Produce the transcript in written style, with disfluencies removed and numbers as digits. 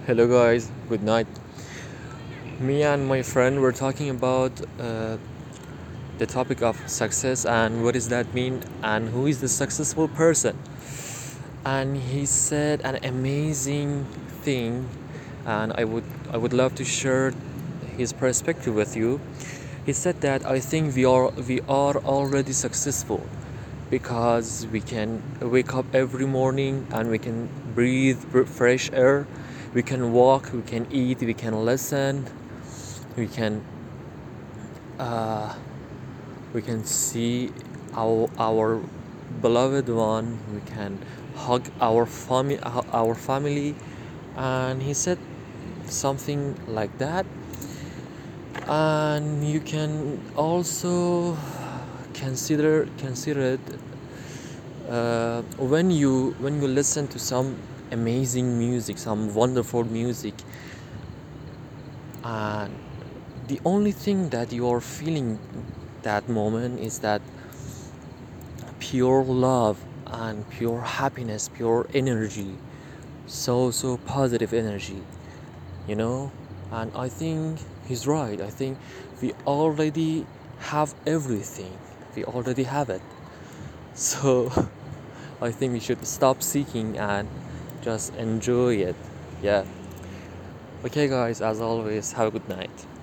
Hello, guys. Good night. Me and my friend were talking about the topic of success and what does that mean and who is the successful person. And he said an amazing thing, and I would love to share his perspective with you. He said that I think we are already successful because we can wake up every morning and we can breathe fresh air, we can walk, we can eat, we can listen, we can uh, we can see our beloved one, we can hug our family. And he said something like that. And you can also consider it, when you listen to some amazing music, some wonderful music, and the only thing that you are feeling that moment is that pure love and pure happiness, pure energy, so positive energy, you know. And I think he's right. I think we already have everything, we already have it. So I think we should stop seeking and just enjoy it. Yeah. Okay, guys, as always, have a good night.